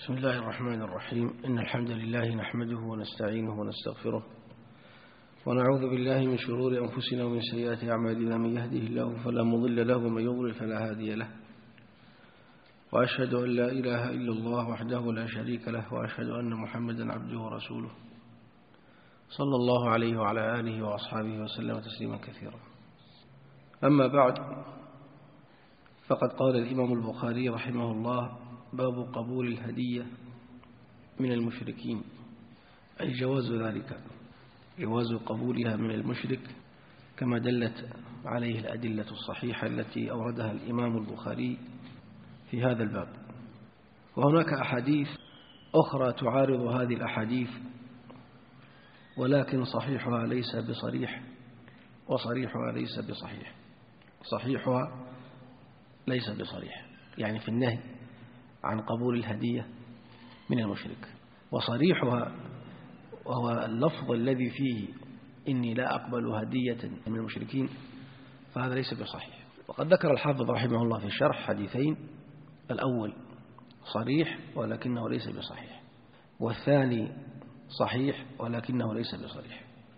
بسم الله الرحمن الرحيم. إن الحمد لله نحمده ونستعينه ونستغفره ونعوذ بالله من شرور أنفسنا ومن سيئات أعمالنا. من يهده الله فلا مضل له ومن يضلل فلا هادي له، وأشهد أن لا إله إلا الله وحده لا شريك له، وأشهد أن محمدا عبده ورسوله صلى الله عليه وعلى آله وأصحابه وسلم تسليما كثيرا. أما بعد، فقد قال الإمام البخاري رحمه الله: باب قبول الهدية من المشركين، أي جواز ذلك، جواز قبولها من المشرك كما دلت عليه الأدلة الصحيحة التي أوردها الإمام البخاري في هذا الباب. وهناك أحاديث أخرى تعارض هذه الأحاديث، ولكن صحيحها ليس بصريح وصريحها ليس بصحيح. صحيحها ليس بصريح، يعني في النهي عن قبول الهدية من المشرك، وصريحها وهو اللفظ الذي فيه إني لا أقبل هدية من المشركين، فهذا ليس بصحيح. وقد ذكر الحافظ رحمه الله في الشرح حديثين: الأول صريح ولكنه ليس بصحيح، والثاني صحيح ولكنه ليس بصريح.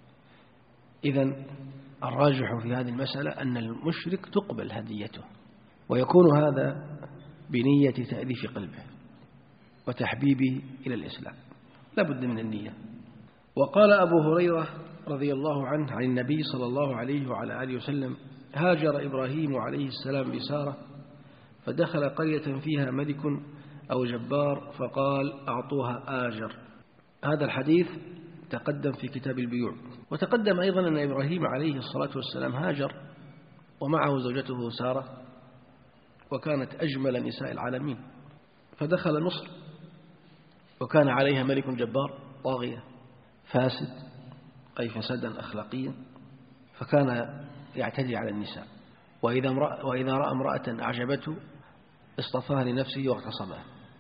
إذن الراجح في هذه المسألة أن المشرك تقبل هديته، ويكون هذا بنية تأليف قلبه وتحبيبه إلى الإسلام، لا بد من النية. وقال أبو هريرة رضي الله عنه عن النبي صلى الله عليه وعلى آله وسلم: هاجر إبراهيم عليه السلام بسارة، فدخل قرية فيها ملك أو جبار فقال: أعطوها آجر. هذا الحديث تقدم في كتاب البيوع. وتقدم أيضا أن إبراهيم عليه الصلاة والسلام هاجر ومعه زوجته سارة، وكانت أجمل نساء العالمين، فدخل مصر وكان عليها ملك جبار طاغية فاسد، أي فسادا أخلاقيا، فكان يعتدي على النساء، وإذا رأى امرأة أعجبته اصطفاها لنفسه واغتصبها.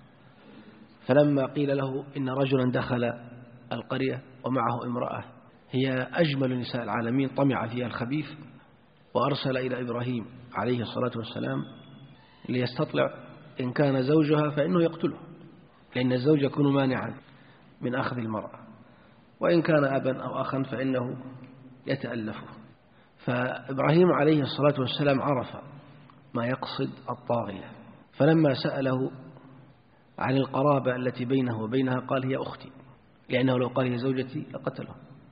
فلما قيل له إن رجلا دخل القرية ومعه امرأة هي أجمل نساء العالمين، طمع فيها الخبيث، وأرسل إلى إبراهيم عليه الصلاة والسلام ليستطلع إن كان زوجها فإنه يقتله، لأن الزوج يكون مانعا من أخذ المرأة، وإن كان أبا أو أخا فإنه يتألفه. فإبراهيم عليه الصلاة والسلام عرف ما يقصد الطاغية، فلما سأله عن القرابة التي بينه وبينها قال: هي أختي، لأنه لو قال هي زوجتي لقتله.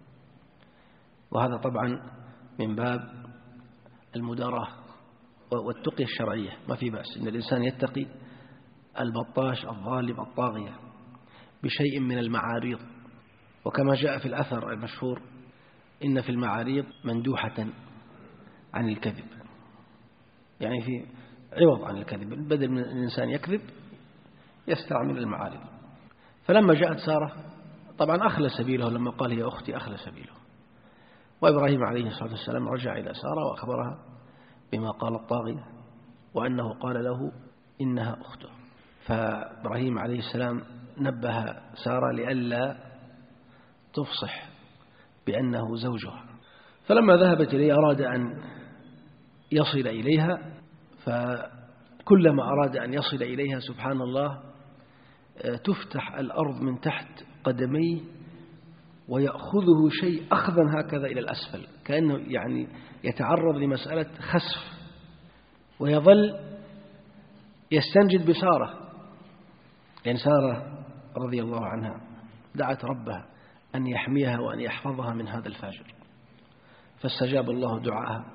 وهذا طبعا من باب المداراة والتقية الشرعية، ما في بأس إن الإنسان يتقي البطاش الظالم الطاغية بشيء من المعاريض. وكما جاء في الأثر المشهور: إن في المعاريض مندوحة عن الكذب، يعني في عوض عن الكذب، بدل من الإنسان يكذب يستعمل المعارض. فلما جاءت سارة طبعا أخلى سبيله، لما قال هي أختي أخلى سبيله. وإبراهيم عليه الصلاة والسلام رجع إلى سارة وأخبرها بما قال الطاغية، وأنه قال له إنها أخته. فإبراهيم عليه السلام نبه سارة لئلا تفصح بأنه زوجها. فلما ذهبت إليه أراد أن يصل إليها، فكلما أراد أن يصل إليها سبحان الله تفتح الأرض من تحت قدميه ويأخذه شيء أخذا هكذا إلى الأسفل، كأنه يعني يتعرض لمسألة خسف، ويظل يستنجد بسارة، لأن سارة رضي الله عنها دعت ربها أن يحميها وأن يحفظها من هذا الفاجر، فاستجاب الله دعاءها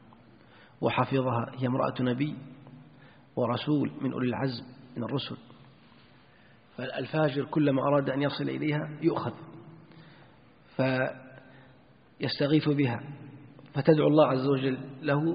وحفظها. هي امرأة نبي ورسول من أولي العزم من الرسل، فالفاجر كلما أراد أن يصل إليها يؤخذ، فيستغيث بها، فتدعو الله عز وجل له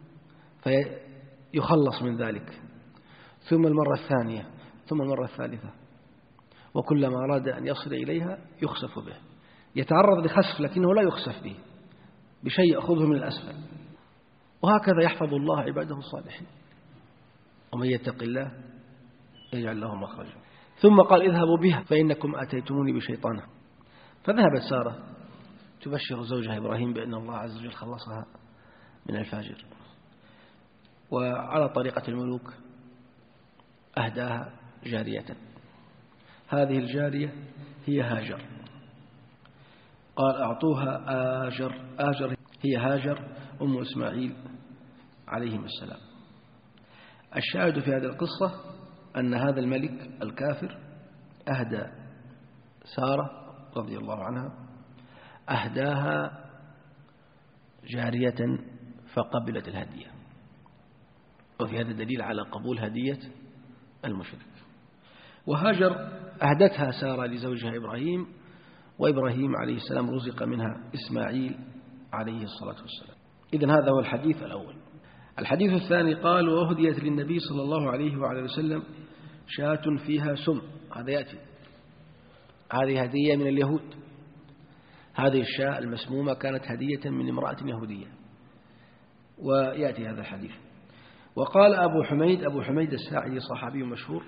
فيخلص من ذلك، ثم المرة الثانية، ثم المرة الثالثة، وكلما أراد أن يصل إليها يخسف به، يتعرض لخسف لكنه لا يخسف به، بشيء يأخذه من الأسفل. وهكذا يحفظ الله عباده الصالحين. ومن يتق الله يجعل له مخرجا. ثم قال: اذهبوا بها فإنكم أتيتموني بشيطانها. فذهبت سارة تبشر زوجها إبراهيم بأن الله عز وجل خلصها من الفاجر. وعلى طريقة الملوك أهداها جارية هذه الجارية هي هاجر. قال أعطوها آجر هي هاجر أم إسماعيل عليهم السلام. الشاهد في هذه القصة أن هذا الملك الكافر أهدى سارة رضي الله عنها، أهداها جارية فقبلت الهدية، وفي هذا دليل على قبول هدية المشرك. وهاجر أهدتها سارة لزوجها إبراهيم، وإبراهيم عليه السلام رزق منها إسماعيل عليه الصلاة والسلام. إذن هذا هو الحديث الأول. الحديث الثاني قال: وأهديت للنبي صلى الله عليه وعلى وسلم شاة فيها سم. هذا يأتي، هذه هدية من اليهود. هذه الشاة المسمومة كانت هدية من امرأة يهودية، ويأتي هذا الحديث. وقال أبو حميد الساعدي صحابي مشهور: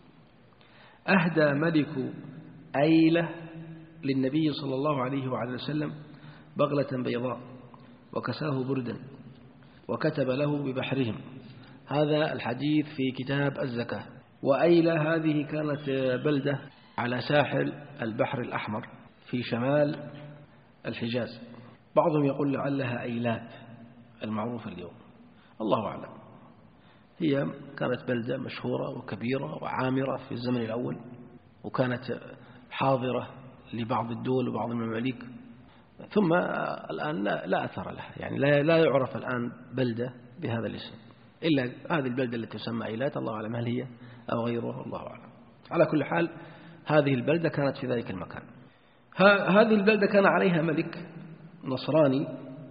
أهدى ملك أيلة للنبي صلى الله عليه وعلى وسلم بغلة بيضاء وكساه بردا وكتب له ببحرهم. هذا الحديث في كتاب الزكاة. وأيلة هذه كانت بلدة على ساحل البحر الأحمر في شمال الحجاز. بعضهم يقول لعلها أيلات المعروفة اليوم، الله أعلم. هي كانت بلدة مشهورة وكبيرة وعامرة في الزمن الأول، وكانت حاضرة لبعض الدول وبعض المماليك، ثم الآن لا أثر لها، يعني لا يعرف الآن بلدة بهذا الاسم إلا هذه البلدة التي تسمى أيلات، الله أعلم هل هي أو غيرها، الله أعلم. على كل حال هذه البلدة كانت في ذلك المكان. هذه البلدة كان عليها ملك نصراني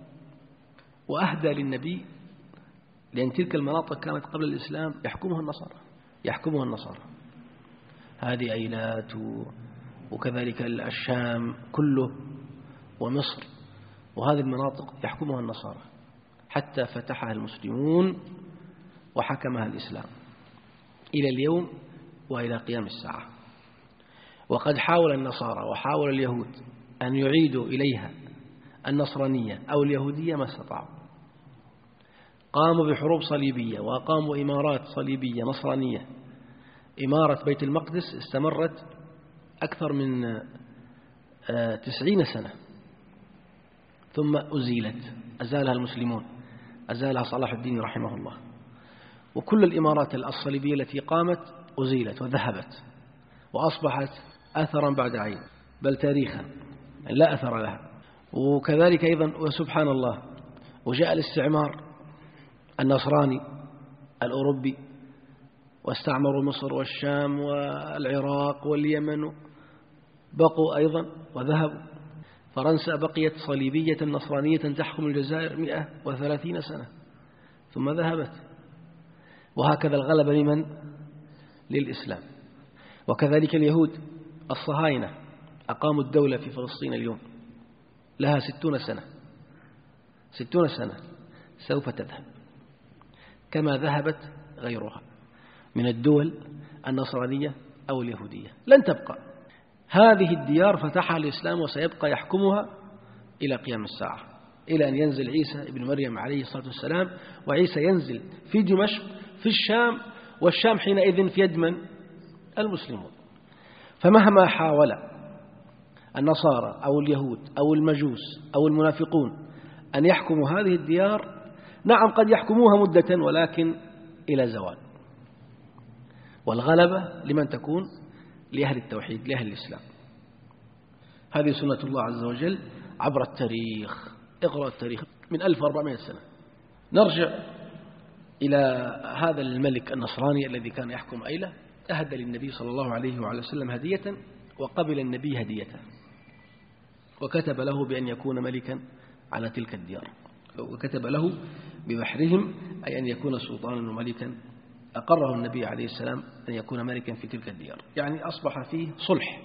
وأهدى للنبي، لأن تلك المناطق كانت قبل الإسلام يحكمها النصارى. هذه أيلات وكذلك الشام كله ومصر، وهذه المناطق يحكمها النصارى حتى فتحها المسلمون وحكمها الإسلام إلى اليوم وإلى قيام الساعة. وقد حاول النصارى وحاول اليهود أن يعيدوا إليها النصرانية أو اليهودية ما استطاعوا. قاموا بحروب صليبية وقاموا إمارات صليبية نصرانية. إمارة بيت المقدس استمرت أكثر من 90 سنة ثم أزالها المسلمون، أزالها صلاح الدين رحمه الله. وكل الإمارات الصليبية التي قامت أزيلت وذهبت وأصبحت أثرا بعد عين، بل تاريخا لا أثر لها. وكذلك أيضا وسبحان الله، وجاء الاستعمار النصراني الأوروبي واستعمروا مصر والشام والعراق واليمن، بقوا أيضا وذهبوا. فرنسا بقيت صليبية نصرانية تحكم الجزائر 130 سنة ثم ذهبت. وهكذا الغلبة لمن؟ للإسلام. وكذلك اليهود الصهاينة أقاموا الدولة في فلسطين اليوم، لها 60 سنة سوف تذهب كما ذهبت غيرها من الدول النصرانية أو اليهودية، لن تبقى. هذه الديار فتحها الإسلام وسيبقى يحكمها إلى قيام الساعة، إلى أن ينزل عيسى ابن مريم عليه الصلاة والسلام. وعيسى ينزل في دمشق في الشام، والشام حينئذ في يد من؟ المسلمون. فمهما حاول النصارى أو اليهود أو المجوس أو المنافقون أن يحكموا هذه الديار، نعم قد يحكموها مدة ولكن إلى زوال. والغلبة لمن تكون؟ لأهل التوحيد، لأهل الإسلام. هذه سنة الله عز وجل عبر التاريخ. اقرأ التاريخ من 1400 سنة. نرجع إلى هذا الملك النصراني الذي كان يحكم أيلة. أهدى للنبي صلى الله عليه وعلى وسلم هدية، وقبل النبي هديته، وكتب له بأن يكون ملكا على تلك الديار، وكتب له ببحرهم، أي أن يكون سلطانا وملكا. أقره النبي عليه السلام أن يكون ملكا في تلك الديار، يعني أصبح فيه صلح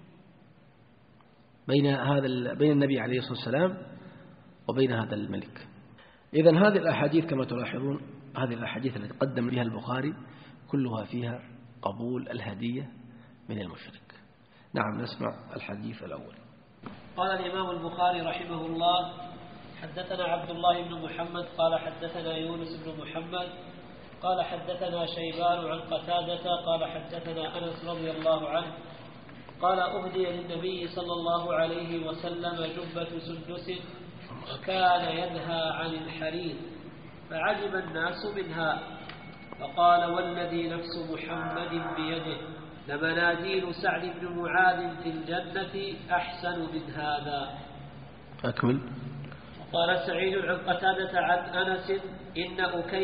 بين النبي عليه الصلاة والسلام وبين هذا الملك. إذن هذه الأحاديث كما تلاحظون، هذه الأحاديث التي قدم بها البخاري كلها فيها قبول الهدية من المشرك. نعم، نسمع الحديث الأول. قال الإمام البخاري رحمه الله: حدثنا عبد الله بن محمد قال حدثنا يونس بن محمد قال حدثنا شيبان عن قتادة قال حدثنا أنس رضي الله عنه قال أهدي للنبي صلى الله عليه وسلم جبة سندس وكان ينهى عن الحرير فعجب الناس منها فقال والذي نفس محمد بيده لمنازل سعد بن معاذ في الجنة أحسن من هذا. أكمل. قال سعيد عن قتادة عن أنس إن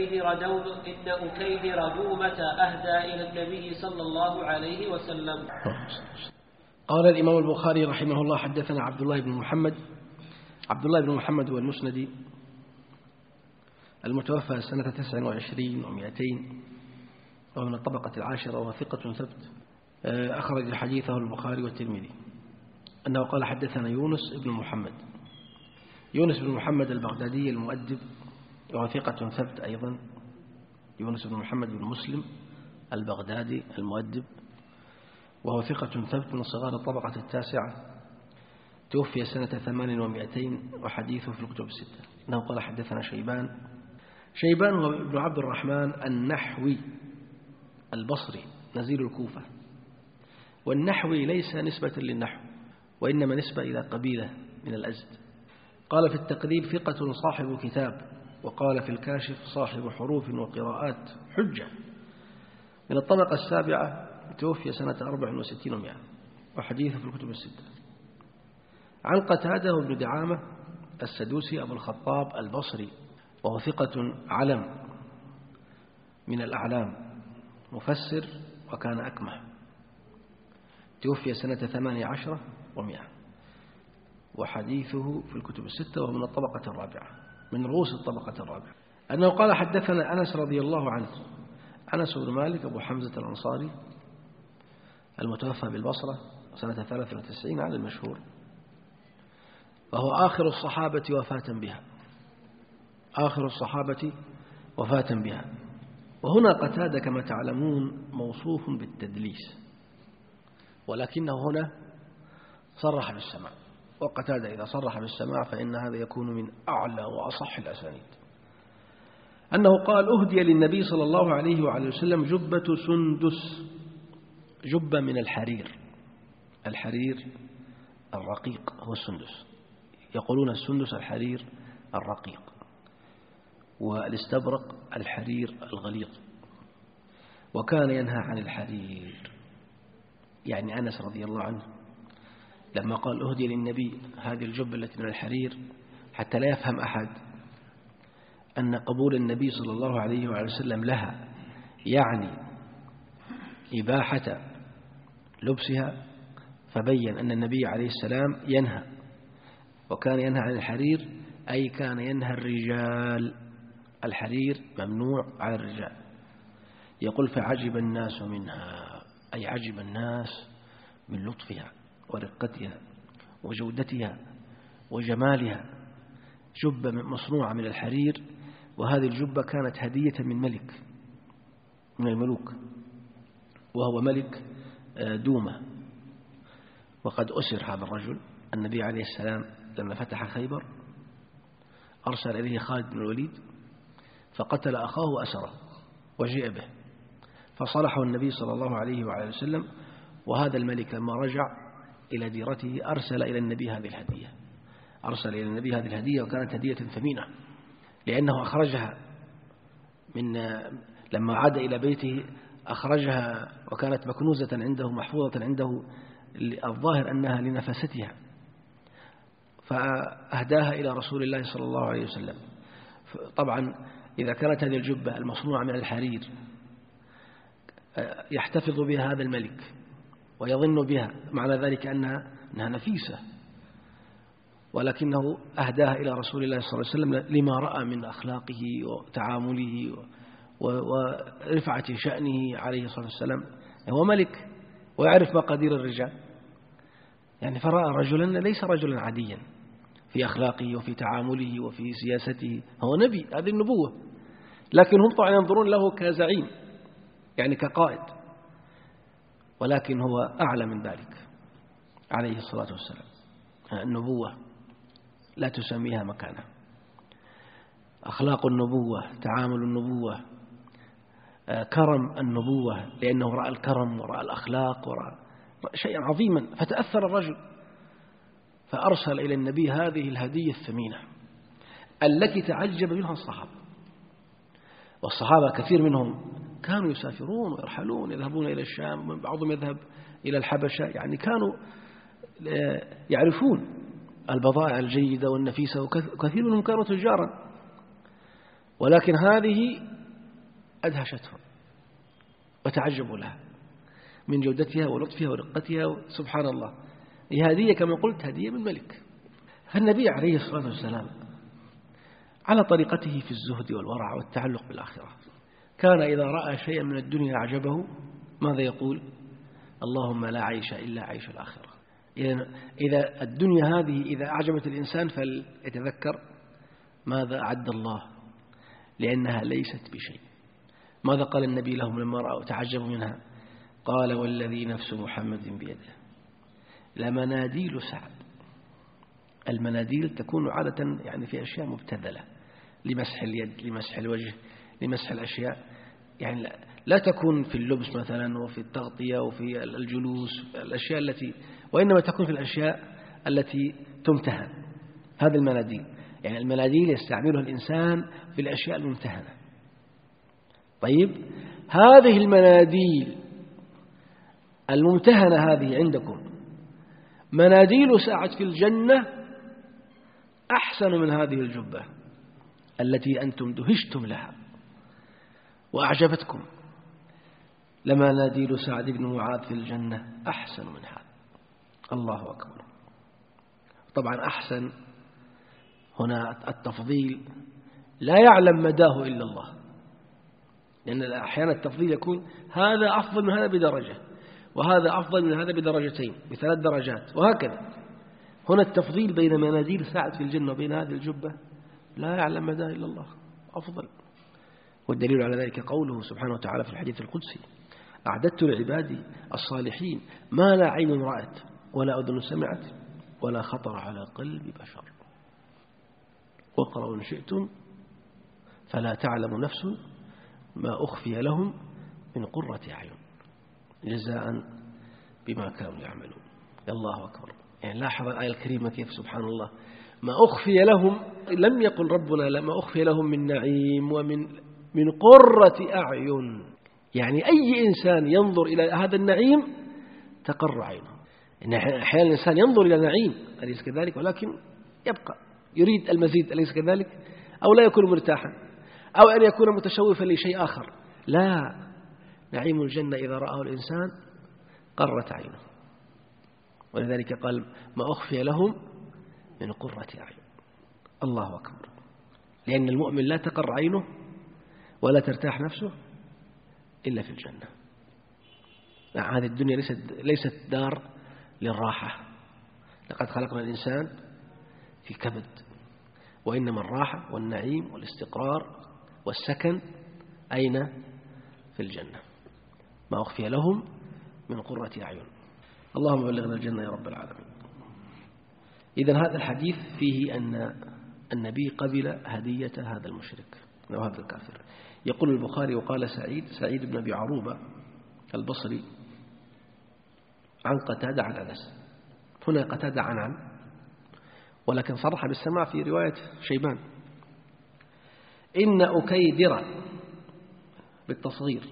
أكيدر دومة أهدى إلى النبي صلى الله عليه وسلم. قال الإمام البخاري رحمه الله حدثنا عبد الله بن محمد هو المسندي المتوفى سنة 29 و200 وهو من الطبقة العاشرة وهو ثقة ثبت أخرج حديثه البخاري والترمذي أنه قال حدثنا يونس بن محمد البغدادي المؤدب وهو ثقة ثبت أيضا. يونس بن محمد بن مسلم البغدادي المؤدب وهو ثقة ثبت من صغار الطبقة التاسعة توفي سنة 800 وحديثه في الكتب الستة. أنه قال حدثنا شيبان هو ابن عبد الرحمن النحوي البصري نزيل الكوفة. والنحوي ليس نسبة للنحو وإنما نسبة إلى قبيلة من الأزد. قال في التقريب ثقة صاحب كتاب وقال في الكاشف صاحب حروف وقراءات حجة من الطبقة السابعة توفي سنة 64 و100 وحديثه في الكتب الستة. عن قتادة بن دعامة السدوسي أبو الخطاب البصري وهو ثقة علم من الأعلام مفسر وكان أكمه توفي سنة 18 و100 وحديثه في الكتب الستة وهو من الطبقة الرابعة من رؤوس الطبقة الرابعة. أنه قال حدثنا أنس رضي الله عنه أنس بن مالك أبو حمزة الأنصاري المتوفى بالبصرة سنة 93 على المشهور وهو آخر الصحابة وفاة بها. وهنا قتادة كما تعلمون موصوف بالتدليس ولكنه هنا صرح بالسماع وقتادة إذا صرح بالسماع فإن هذا يكون من أعلى وأصح الأسانيد. أنه قال أهدي للنبي صلى الله عليه وعلى وسلم جبة سندس جبة من الحرير الرقيق هو السندس يقولون السندس الحرير الرقيق والاستبرق الحرير الغليظ وكان ينهى عن الحرير. يعني أنس رضي الله عنه لما قال أهدي للنبي هذه الجبة التي من الحرير حتى لا يفهم أحد أن قبول النبي صلى الله عليه وسلم لها يعني إباحة لبسها فبين أن النبي عليه السلام ينهى وكان ينهى عن الحرير أي كان ينهى الرجال الحرير ممنوع على الرجال. يقول فعجب الناس منها أي عجب الناس من لطفها ورقتها وجودتها وجمالها. جبة مصنوعة من الحرير وهذه الجبة كانت هدية من الملوك وهو ملك دومة. وقد أسر هذا الرجل النبي عليه السلام لما فتح خيبر أرسل إليه خالد بن الوليد فقتل أخاه وأسره وجيء به فصلحه النبي صلى الله عليه وعلى وسلم. وهذا الملك لما رجع إلى ديرته أرسل إلى النبي هذه الهدية وكانت هدية ثمينة لأنه أخرجها لما عاد إلى بيته أخرجها وكانت مكنوزة عنده محفوظة عنده الظاهر أنها لنفاستها فأهداها إلى رسول الله صلى الله عليه وسلم. طبعا إذا كانت هذه الجبة المصنوعة من الحرير يحتفظ بها هذا الملك ويظن بها معنى ذلك أنها نفيسة ولكنه أهداها إلى رسول الله صلى الله عليه وسلم لما رأى من أخلاقه وتعامله ورفعة شأنه عليه الصلاة والسلام. هو ملك ويعرف مقادير الرجال يعني فرأى رجلا ليس رجلا عاديا في أخلاقه وفي تعامله وفي سياسته. هو نبي هذه النبوة لكن هم طبعا ينظرون له كزعيم يعني كقائد ولكن هو أعلى من ذلك عليه الصلاة والسلام. النبوة لا تسميها مكانة. أخلاق النبوة تعامل النبوة كرم النبوة لأنه رأى الكرم ورأى الأخلاق ورأى شيئا عظيما. فتأثر الرجل فأرسل إلى النبي هذه الهدية الثمينة التي تعجب منها الصحابة. والصحابة كثير منهم كانوا يسافرون ويرحلون، يذهبون إلى الشام، بعضهم يذهب إلى الحبشة، يعني كانوا يعرفون البضائع الجيدة والنفيسة، وكثير منهم كانوا تجارا، ولكن هذه أدهشتهم وتعجبوا لها من جودتها ولطفها ورقتها. سبحان الله، هي هدية كما قلت هدية من ملك. فالنبي عليه الصلاة والسلام على طريقته في الزهد والورع والتعلق بالآخرة كان إذا رأى شيئا من الدنيا أعجبه ماذا يقول؟ اللهم لا عيش إلا عيش الآخرة. إذا الدنيا هذه إذا أعجبت الإنسان فليتذكر ماذا أعد الله، لأنها ليست بشيء. ماذا قال النبي لهم لما رأوا تعجبوا منها؟ قال والذي نفس محمد بيده لمناديل سعد. المناديل تكون عادة يعني في أشياء مبتذلة، لمسح اليد، لمسح الوجه، لمسح الأشياء، يعني لا تكون في اللبس مثلا وفي التغطية وفي الجلوس، الأشياء التي، وإنما تكون في الأشياء التي تمتهن. هذه المناديل، يعني المناديل يستعملها الإنسان في الأشياء الممتهنة. طيب، هذه المناديل الممتهنة هذه عندكم مناديل ساعد في الجنة أحسن من هذه الجبة التي أنتم دهشتم لها وأعجبتكم. لمناديل سعد بن معاذ في الجنة أحسن من هذا. الله أكبر. طبعا أحسن هنا التفضيل لا يعلم مداه إلا الله، لأن أحيانا التفضيل يكون هذا أفضل من هذا بدرجة، وهذا أفضل من هذا بدرجتين، بثلاث درجات، وهكذا. هنا التفضيل بين مناديل سعد في الجنة وبين هذه الجبة لا يعلم مداه إلا الله، أفضل. والدليل على ذلك قوله سبحانه وتعالى في الحديث القدسي: أعددت لعبادي الصالحين ما لا عين رأت ولا أذن سمعت ولا خطر على قلب بشر. واقرأوا إن شئتم فلا تعلم نفس ما أخفي لهم من قرة أعين جزاء بما كانوا يعملون. الله أكبر. يعني لاحظ الآية الكريمة كيف سبحان الله، ما أخفي لهم، لم يقل ربنا لما أخفي لهم من نعيم ومن قرة أعين. يعني أي إنسان ينظر إلى هذا النعيم تقر عينه. إن أحيانا الإنسان ينظر إلى نعيم أليس كذلك، ولكن يبقى يريد المزيد أليس كذلك، أو لا يكون مرتاحا، أو أن يكون متشوفا لشيء آخر. لا، نعيم الجنة إذا رآه الإنسان قرت عينه. ولذلك قال ما أخفي لهم من قرة أعين. الله أكبر. لأن المؤمن لا تقر عينه ولا ترتاح نفسه إلا في الجنة. هذه الدنيا ليست دار للراحة. لقد خلقنا الإنسان في كبد، وإنما الراحة والنعيم والاستقرار والسكن أين؟ في الجنة. ما أخفي لهم من قرة أعين. اللهم بلغنا الجنة يا رب العالمين. إذن هذا الحديث فيه أن النبي قبل هدية هذا المشرك أو هذا الكافر. يقول البخاري: وقال سعيد بن أبي عروبة البصري عن قتادة عن أنس. هنا قتادة عن ولكن صرح بالسماع في رواية شيبان: إن أكيدر بالتصغير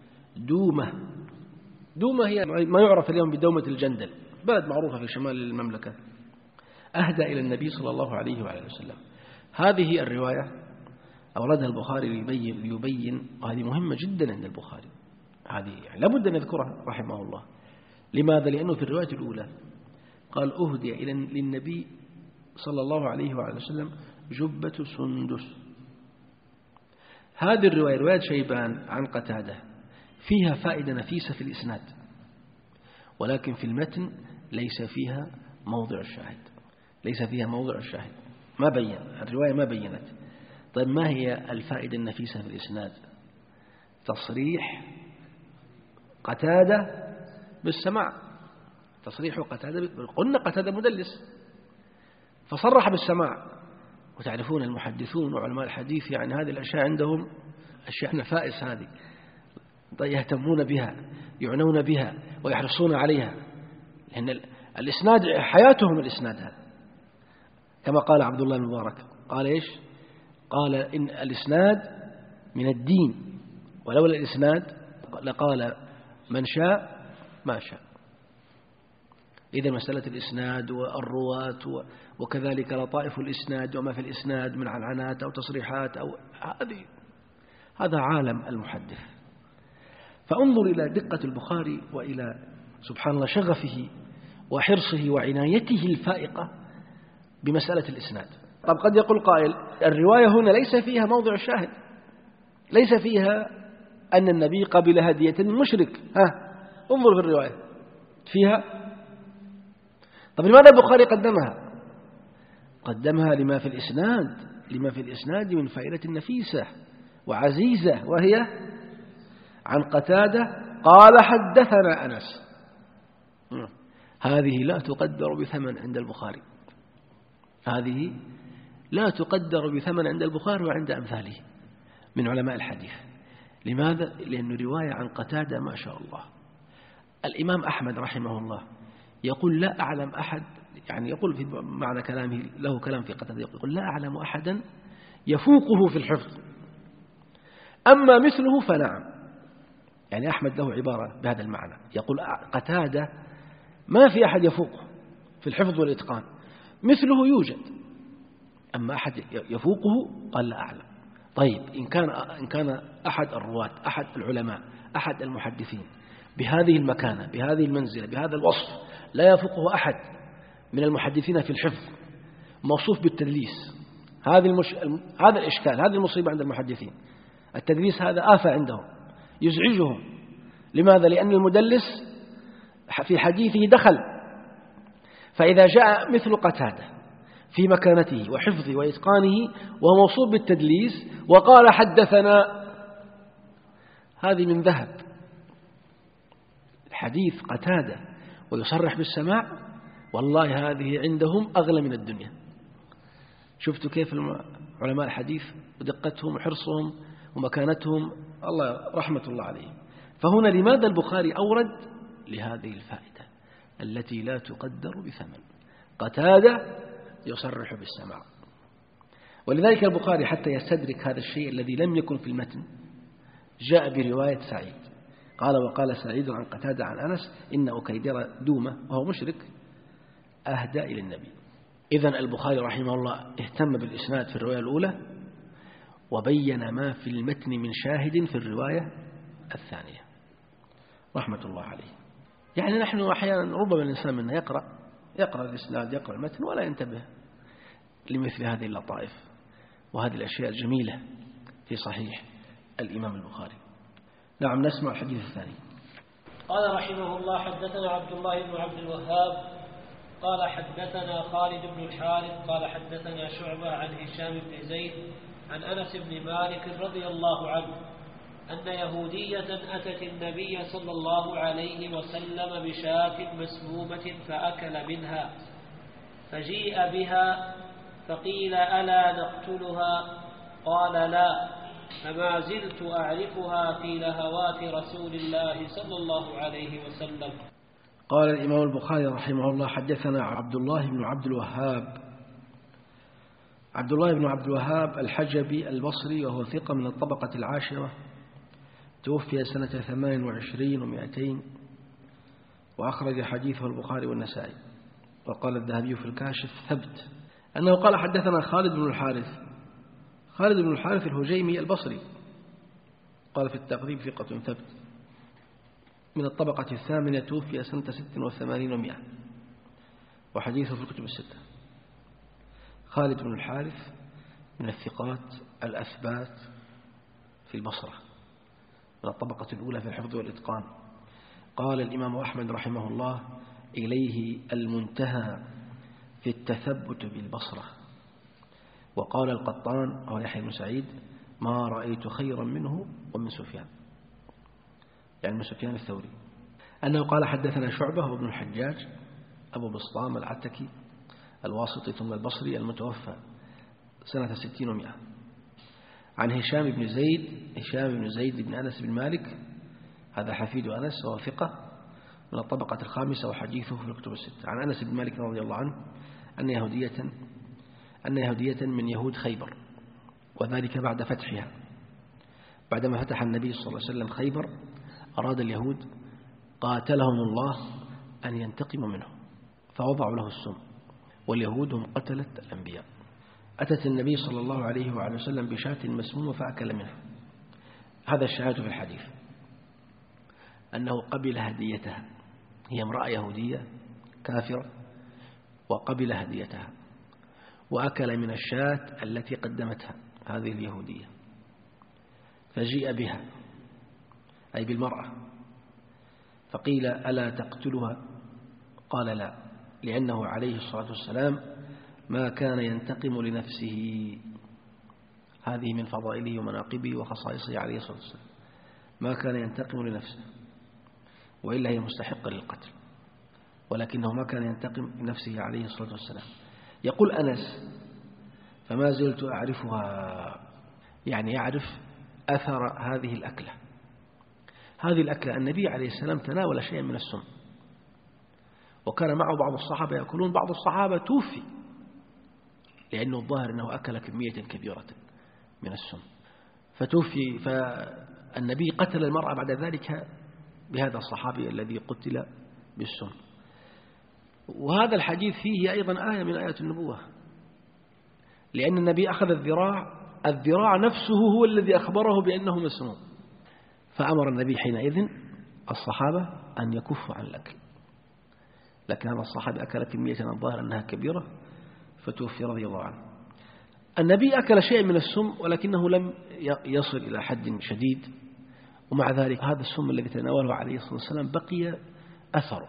دومة هي ما يعرف اليوم بدومة الجندل، بلد معروفة في شمال المملكة، أهدى إلى النبي صلى الله عليه وعلى وسلم. هذه الرواية أوردها البخاري ليبين، وهذه مهمة جدا عند البخاري، هذه يعني لابد أن يذكرها رحمه الله. لماذا؟ لأنه في الرواية الأولى قال أهدي للنبي صلى الله عليه وعلى وسلم جبة سندس. هذه الرواية رواية شيبان عن قتادة فيها فائدة نفيسة في الإسناد، ولكن في المتن ليس فيها موضع الشاهد، ما بين الرواية، ما بينت. طيب ما هي الفائدة النفيسة في الإسناد؟ تصريح قتادة بالسماع، تصريح قتادة، قلنا قتادة مدلس فصرح بالسماع. وتعرفون المحدثون وعلماء الحديث يعني هذه الأشياء عندهم أشياء نفائس، هذه يهتمون بها، يعنون بها ويحرصون عليها. لأن الإسناد حياتهم الإسناد هذا، كما قال عبد الله المبارك قال إيش؟ قال إن الإسناد من الدين، ولولا الإسناد لقال من شاء ما شاء. إذا مسألة الإسناد والرواة وكذلك لطائف الإسناد وما في الإسناد من عنعنات أو تصريحات أو هذا عالم المحدث. فانظر إلى دقة البخاري وإلى سبحان الله شغفه وحرصه وعنايته الفائقة بمسألة الإسناد. طب قد يقول قائل الرواية هنا ليس فيها موضع الشاهد، ليس فيها أن النبي قبل هدية المشرك. انظر في الرواية فيها. طب لماذا البخاري قدمها لما في الإسناد من فائدة نفيسة وعزيزة، وهي عن قتادة قال حدثنا أنس. هذه لا تقدر بثمن عند البخاري، هذه لا تقدر بثمن عند البخاري وعند أمثاله من علماء الحديث. لماذا؟ لأن رواية عن قتادة ما شاء الله. الإمام أحمد رحمه الله يقول لا أعلم أحد، يعني يقول في معنى كلامه له كلام في قتادة، يقول لا أعلم أحدا يفوقه في الحفظ، أما مثله فنعم. يعني أحمد له عبارة بهذا المعنى، يقول قتادة ما في أحد يفوقه في الحفظ والإتقان، مثله يوجد، أما أحد يفوقه قال لا أعلم. طيب إن كان أحد الرواة، أحد العلماء، أحد المحدثين بهذه المكانة، بهذه المنزلة، بهذا الوصف، لا يفوقه أحد من المحدثين في الحفظ، موصوف بالتدليس، هذا الإشكال، هذه المصيبة عند المحدثين. التدليس هذا آفة عندهم يزعجهم. لماذا؟ لأن المدلس في حديثه دخل، فإذا جاء مثل قتادة في مكانته وحفظه وإتقانه وهو موصوف بالتدليس وقال حدثنا، هذه من ذهب. الحديث قتادة ويصرح بالسماع، والله هذه عندهم أغلى من الدنيا. شفتوا كيف علماء الحديث ودقتهم وحرصهم ومكانتهم، الله رحمة الله عليهم. فهنا لماذا البخاري أورد؟ لهذه الفائدة التي لا تقدر بثمن. قتادة يصرح بالسماع، ولذلك البخاري حتى يستدرك هذا الشيء الذي لم يكن في المتن جاء برواية سعيد قال وقال سعيد عن قتادة عن أنس إن أكيدر دومة وهو مشرك أهدى إلى النبي. إذن البخاري رحمه الله اهتم بالإسناد في الرواية الأولى وبين ما في المتن من شاهد في الرواية الثانية رحمة الله عليه. يعني نحن أحيانا ربما الإنسان منا يقرأ الإسناد، يقرأ المتن ولا ينتبه لمثل هذه اللطائف وهذه الأشياء الجميلة في صحيح الإمام البخاري. نعم، نسمع الحديث الثاني. قال رحمه الله حدثنا عبد الله بن عبد الوهاب قال حدثنا خالد بن الحارث قال حدثنا شعبة عن هشام بن زيد عن أنس بن مالك رضي الله عنه أن يهودية أتت النبي صلى الله عليه وسلم بشاة مسمومة فأكل منها، فجيء بها فقيل ألا نقتلها؟ قال لا، فما زلت أعرفها في لهوات رسول الله صلى الله عليه وسلم. قال الإمام البخاري رحمه الله حدثنا عبد الله بن عبد الوهاب. عبد الله بن عبد الوهاب الحجبي البصري، وهو ثقة من الطبقة العاشرة، توفي سنة 28 و200، وأخرج حديثه البخاري والنسائي. وقال الذهبي في الكاشف ثبت أنه قال حدثنا خالد بن الحارث. خالد بن الحارث الهجيمي البصري، قال في التقريب ثقة ثبت من الطبقة الثامنة، توفي سنة 86 و100، وحديثه في الكتب الستة. خالد بن الحارث من الثقات الأثبات في البصرة، من الطبقة الأولى في الحفظ والإتقان. قال الإمام أحمد رحمه الله إليه المنتهى في التثبت بالبصرة. وقال القطان أو يحيى بن سعيد ما رأيت خيرا منه ومن سفيان، يعني من سفيان الثوري، أنه قال حدثنا شعبة وابن الحجاج أبو بسطام العتكي الواسطي ثم البصري المتوفى سنة 60 و100، عن هشام بن زيد بن أنس بن مالك، هذا حفيد أنس وهو ثقة، من الطبقة الخامسة وحديثه في الكتب الستة. عن أنس بن مالك رضي الله عنه أن يهودية من يهود خيبر، وذلك بعد فتحها، بعدما فتح النبي صلى الله عليه وسلم خيبر أراد اليهود قاتلهم الله أن ينتقموا منه، فوضعوا له السم، واليهود هم قتلة الأنبياء. أتت النبي صلى الله عليه وعلى وسلم بشاة مسمومة فأكل منها. هذا الشاهد في الحديث أنه قبل هديتها، هي امرأة يهودية كافرة وقبل هديتها وأكل من الشاة التي قدمتها هذه اليهودية، فجيء بها أي بالمرأة فقيل ألا تقتلها؟ قال لا، لأنه عليه الصلاة والسلام ما كان ينتقم لنفسه. هذه من فضائله ومناقبه وخصائصه عليه الصلاة والسلام، ما كان ينتقم لنفسه، وإلا هي مستحقة للقتل، ولكنه ما كان ينتقم لنفسه عليه الصلاة والسلام. يقول أنس فما زلت أعرفها، يعني يعرف أثر هذه الأكلة. هذه الأكلة النبي عليه السلام تناول شيئا من السم، وكان معه بعض الصحابة يأكلون، بعض الصحابة توفي لأنه الظاهر أنه أكل كمية كبيرة من السم فتوفي، فالنبي قتل المرأة بعد ذلك بهذا الصحابي الذي قتل بالسم. وهذا الحديث فيه أيضا آية من آيات النبوة، لأن النبي أخذ الذراع نفسه هو الذي أخبره بأنه مسموم، فأمر النبي حينئذ الصحابة أن يكفوا عن الأكل، لكن هذا الصحابي أكل كمية الظاهر أنها كبيرة فتوفي رضي الله عنه. النبي أكل شيء من السم ولكنه لم يصل إلى حد شديد، ومع ذلك هذا السم الذي تناوله عليه الصلاة والسلام بقي أثره.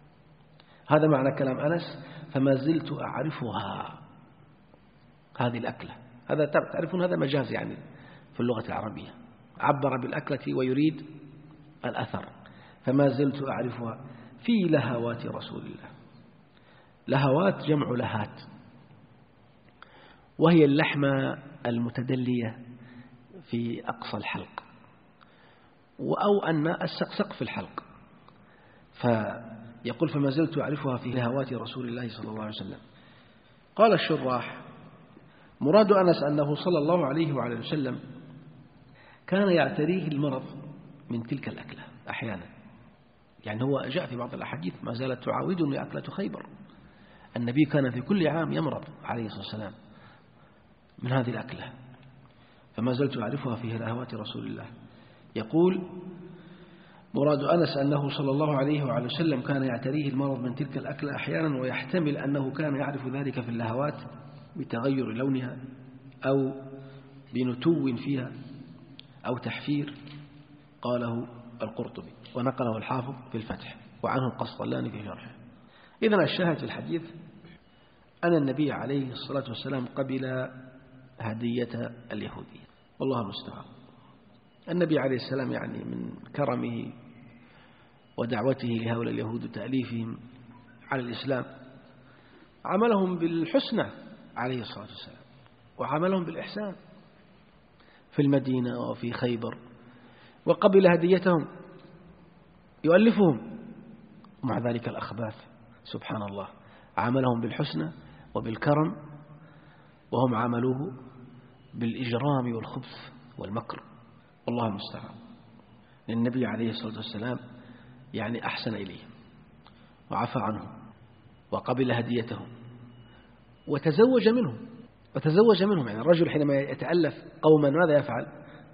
هذا معنى كلام أنس فما زلت أعرفها، هذه الأكلة. هذا تعرفون هذا مجاز يعني في اللغة العربية، عبر بالأكلة ويريد الأثر. فما زلت أعرفها في لهوات رسول الله. لهوات جمع لهات، وهي اللحمة المتدلية في أقصى الحلق، أو أن السقسق في الحلق. فيقول فما زلت أعرفها في لهوات رسول الله صلى الله عليه وسلم. قال الشراح مراد أنس أنه صلى الله عليه وعلى وسلم كان يعتريه المرض من تلك الأكلة أحيانا، يعني هو جاء في بعض الأحاديث ما زالت تعاودني أكلة خيبر. النبي كان في كل عام يمرض عليه الصلاة والسلام من هذه الأكلة، فما زلت أعرفها في لهوات رسول الله. يقول مراد أنس أنه صلى الله عليه وعلى وسلم كان يعتريه المرض من تلك الأكلة أحيانا، ويحتمل أنه كان يعرف ذلك في اللهوات بتغير لونها أو بنتو فيها أو تحفير. قاله القرطبي ونقله الحافظ في الفتح، وعنه القسطلاني في شرحه. إذن الشاهد في الحديث أن النبي عليه الصلاة والسلام قبل هدية اليهودية، والله المستعان. النبي عليه السلام يعني من كرمه ودعوته لهؤلاء اليهود تأليفهم على الإسلام عملهم بالحسنى عليه الصلاة والسلام، وعملهم بالإحسان في المدينة وفي خيبر، وقبل هديتهم يؤلفهم، ومع ذلك الأخباث سبحان الله عملهم بالحسنى وبالكرم، وهم عملوه بالإجرام والخبث والمكر، والله المستعان. للنبي عليه الصلاة والسلام يعني أحسن إليهم وعفى عنهم وقبل هديتهم وتزوج منهم. يعني الرجل حينما يتألف قوما ماذا يفعل؟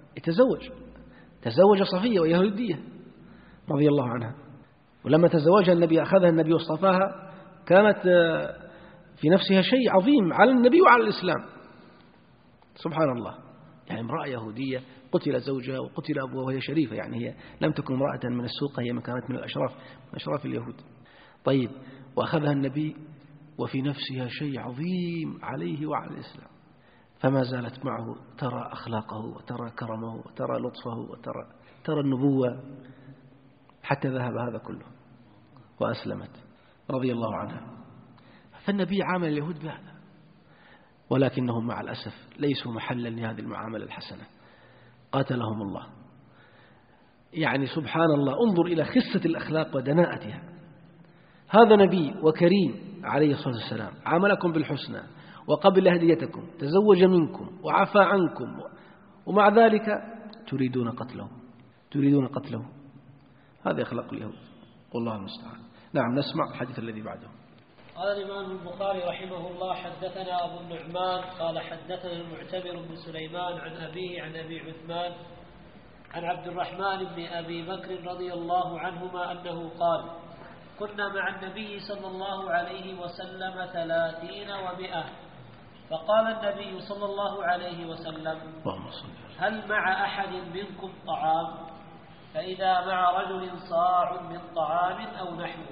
تزوج صفية ويهودية رضي الله عنها، ولما تزوجها النبي أخذها النبي واصطفاها، كانت في نفسها شيء عظيم على النبي وعلى الإسلام سبحان الله. يعني امرأة يهودية قتل زوجها وقتل أبوها وهي شريفة، يعني هي لم تكن امرأة من السوق، هي كانت من الأشراف، من أشراف اليهود. طيب وأخذها النبي وفي نفسها شيء عظيم عليه وعلى الإسلام، فما زالت معه ترى أخلاقه وترى كرمه وترى لطفه وترى النبوة، حتى ذهب هذا كله وأسلمت رضي الله عنها. فالنبي عامل اليهود بهذا، ولكنهم مع الأسف ليسوا محلا لهذه المعاملة الحسنة، قاتلهم الله. يعني سبحان الله، انظر إلى خسة الأخلاق ودناءتها. هذا نبي وكريم عليه الصلاة والسلام، عاملكم بالحسنى وقبل هديتكم، تزوج منكم وعفى عنكم، ومع ذلك تريدون قتله. هذه أخلاق اليهود، والله المستعان. نعم، نسمع الحديث الذي بعده. قال الإمام البخاري رحمه الله: حدثنا أبو النعمان قال حدثنا المعتمر بن سليمان عن أبيه عن أبي عثمان عن عبد الرحمن بن أبي بكر رضي الله عنهما أنه قال: كنا مع النبي صلى الله عليه وسلم 30 و100، فقال النبي صلى الله عليه وسلم: هل مع أحد منكم طعام؟ فإذا مع رجل صاع من طعام أو نحوه،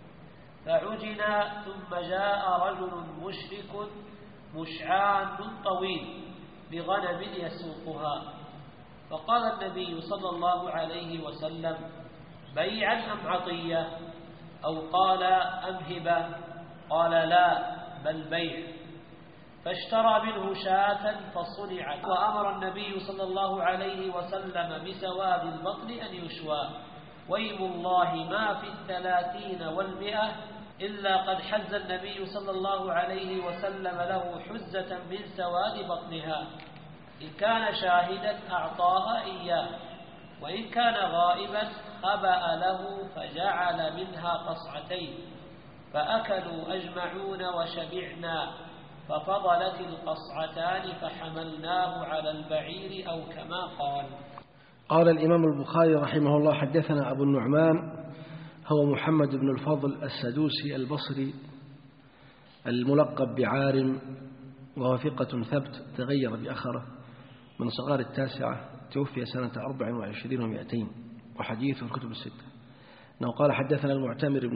فعجنا، ثم جاء رجل مشرك مشعان طويل بغنم يسوقها، فقال النبي صلى الله عليه وسلم: بيعا أم عطية؟ أو قال أم هبة؟ قال لا، بل بيع. فاشترى منه شاة فصنعت، وأمر النبي صلى الله عليه وسلم بسواد البطن أن يشوى. ويم الله ما في 30 و100 إلا قد حز النبي صلى الله عليه وسلم له حزة من سواد بطنها، إن كان شاهدا أعطاها إياه، وإن كان غائبا خبأ له فجعل منها قصعتين، فأكلوا أجمعون وشبعنا، ففضلت القصعتان فحملناه على البعير، أو كما قال. قال الإمام البخاري رحمه الله: حدثنا أبو النعمان هو محمد بن الفضل السدوسي البصري الملقب بعارم، وهو ثقة ثبت تغير بأخره، من صغار 9، توفي سنة 24 و200، وحديثه الكتب الستة. أنه قال: حدثنا المعتمر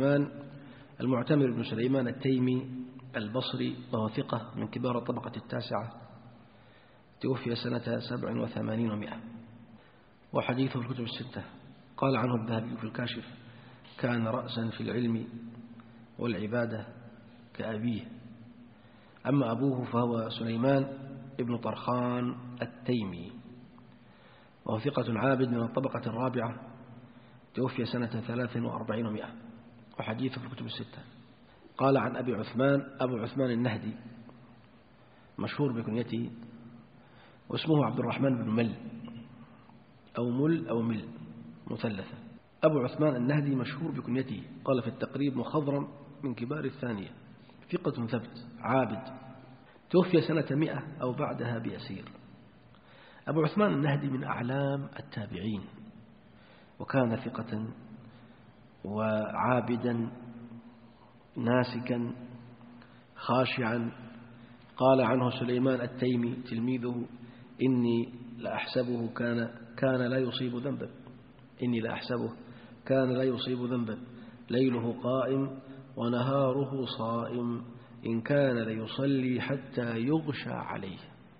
بن سليمان التيمي البصري، وهو ثقة من كبار الطبقة 9، توفي سنة 87 و100، وحديثه الكتب الستة. قال عنه الذهبي في الكاشف: كان رأسا في العلم والعبادة كأبيه. أما أبوه فهو سليمان ابن طرخان التيمي، وهو ثقة عابد من الطبقة 4، توفي سنة 43 و100، وحديثه في الكتب الستة. قال عن أبو عثمان النهدي، مشهور بكنيته، واسمه عبد الرحمن بن مل أو مل أو مل مثلثة. أبو عثمان النهدي مشهور بكنيته، قال في التقريب: مخضرم من كبار 2، ثقة ثبت عابد، توفي سنة 100 أو بعدها بيسير. أبو عثمان النهدي من أعلام التابعين، وكان ثقة وعابدا ناسكا خاشعا. قال عنه سليمان التيمي تلميذه: إني لأحسبه كان لا يصيب ذنبا، ليله قائم ونهاره صائم، إن كان ليصلي حتى يغشى عليه.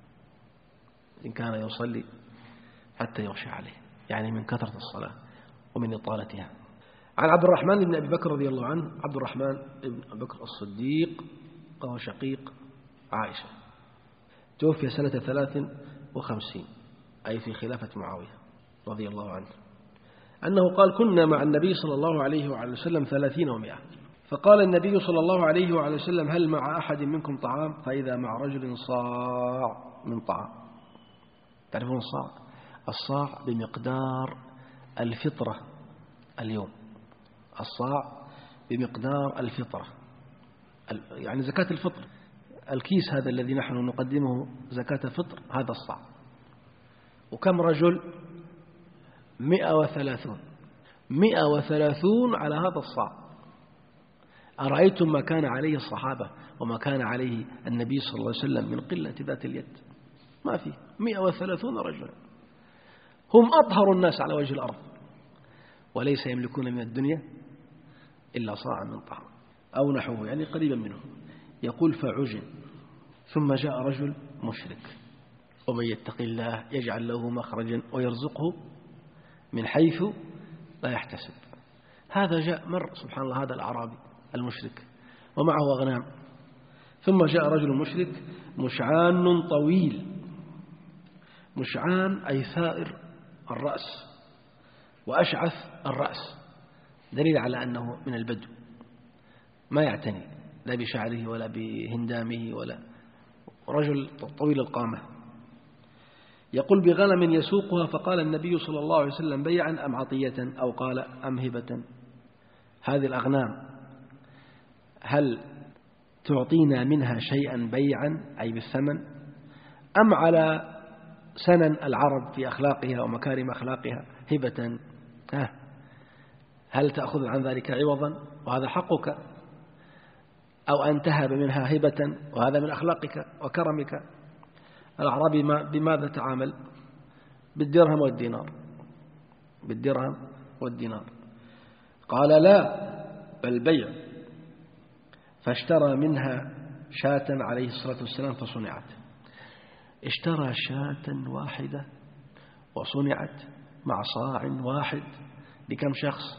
يعني من كثرة الصلاة ومن إطالتها. عن عبد الرحمن بن أبي بكر رضي الله عنه، عبد الرحمن بن أبي بكر الصديق، وهو شقيق عائشة، توفي سنة 53، أي في خلافة معاوية رضي الله عنه، أنه قال: كنا مع النبي صلى الله عليه وعلى وسلم 30 و100، فقال النبي صلى الله عليه وعلى وسلم: هل مع أحد منكم طعام؟ فإذا مع رجل صاع من طعام. تعرفون الصاع بمقدار الفطرة اليوم، الصاع بمقدار الفطرة، يعني زكاة الفطر، الكيس هذا الذي نحن نقدمه زكاة الفطر، هذا الصاع. وكم رجل؟ 130 على هذا الصاع. أرأيتم ما كان عليه الصحابة وما كان عليه النبي صلى الله عليه وسلم من قلة ذات اليد؟ ما في 130 رجلا، هم أطهر الناس على وجه الأرض، وليس يملكون من الدنيا إلا صاعا من طعام أو نحوه، يعني قريبا منه. يقول: فعجن، ثم جاء رجل مشرك: ومن يتق الله يجعل له مخرجا ويرزقه من حيث لا يحتسب. هذا جاء مر، سبحان الله، هذا الأعرابي المشرك ومعه أغنام. ثم جاء رجل مشرك مشعان طويل، مشعان أي ثائر الرأس، وأشعث الرأس، دليل على أنه من البدو، ما يعتني لا بشعره ولا بهندامه، ولا رجل طويل القامة. يقول بغنم يسوقها، فقال النبي صلى الله عليه وسلم بيعا أم عطية، أو قال أم هبة. هذه الأغنام هل تعطينا منها شيئا بيعا أي بالثمن، أم على سنن العرب في أخلاقها ومكارم أخلاقها هبة؟ هل تأخذ عن ذلك عوضا وهذا حقك، أو أن تهب منها هبة وهذا من أخلاقك وكرمك؟ الأعرابي بماذا تعامل؟ بالدرهم والدينار، بالدرهم والدينار. قال لا بل بيع، فاشترى منها شاة عليه الصلاة والسلام فصنعت. اشترى شاة واحدة وصنعت مع صاع واحد لكم شخص؟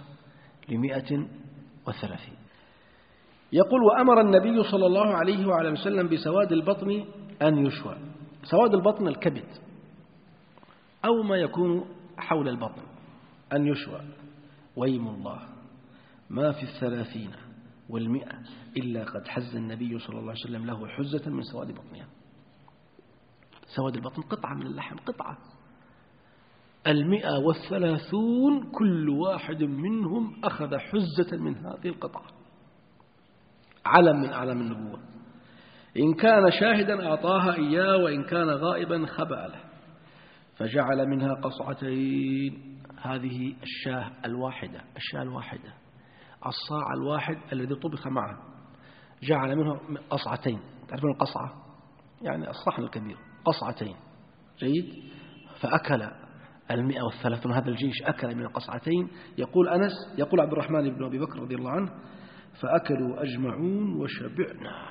130. يقول وأمر النبي صلى الله عليه وعلى وسلم بسواد البطن أن يشوى. سواد البطن الكبد أو ما يكون حول البطن أن يشوى. ويم الله ما في 30 و100 إلا قد حز النبي صلى الله عليه وسلم له حزة من سواد بطنها. سواد البطن قطعة من اللحم، قطعة. 130 كل واحد منهم أخذ حزة من هذه القطعة، علم من أعلام النبوة. إن كان شاهدا أعطاها إياه، وإن كان غائبا خبأ له، فجعل منها قصعتين. هذه الشاة الواحدة، الشاة الواحدة، الصاع الواحد الذي طبخ معه، جعل منه قصعتين. تعرفون القصعة يعني الصحن الكبير، قصعتين. جيد. فأكل 130 هذا الجيش أكل من القصعتين. يقول أنس، يقول عبد الرحمن بن أبي بكر رضي الله عنه فأكلوا أجمعون وشبعنا.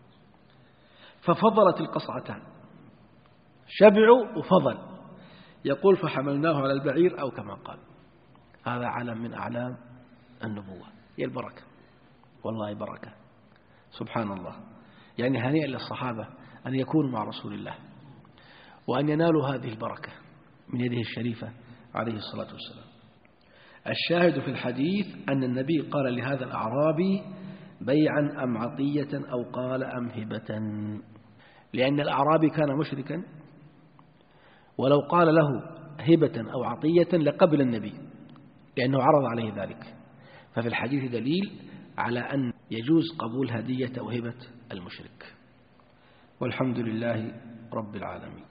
ففضلت القصعتان، شبعوا وفضل. يقول فحملناه على البعير أو كما قال. هذا علم من أعلام النبوة، هي البركة، والله بركة. سبحان الله. يعني هنيئا للصحابة أن يكونوا مع رسول الله وأن ينالوا هذه البركة من يده الشريفة عليه الصلاة والسلام. الشاهد في الحديث أن النبي قال لهذا الأعرابي بيعا أم عطية، أو قال أم هبة، لأن الأعرابي كان مشركا، ولو قال له هبة أو عطية لقبل النبي لأنه عرض عليه ذلك. ففي الحديث دليل على أن يجوز قبول هدية أو هبة المشرك. والحمد لله رب العالمين.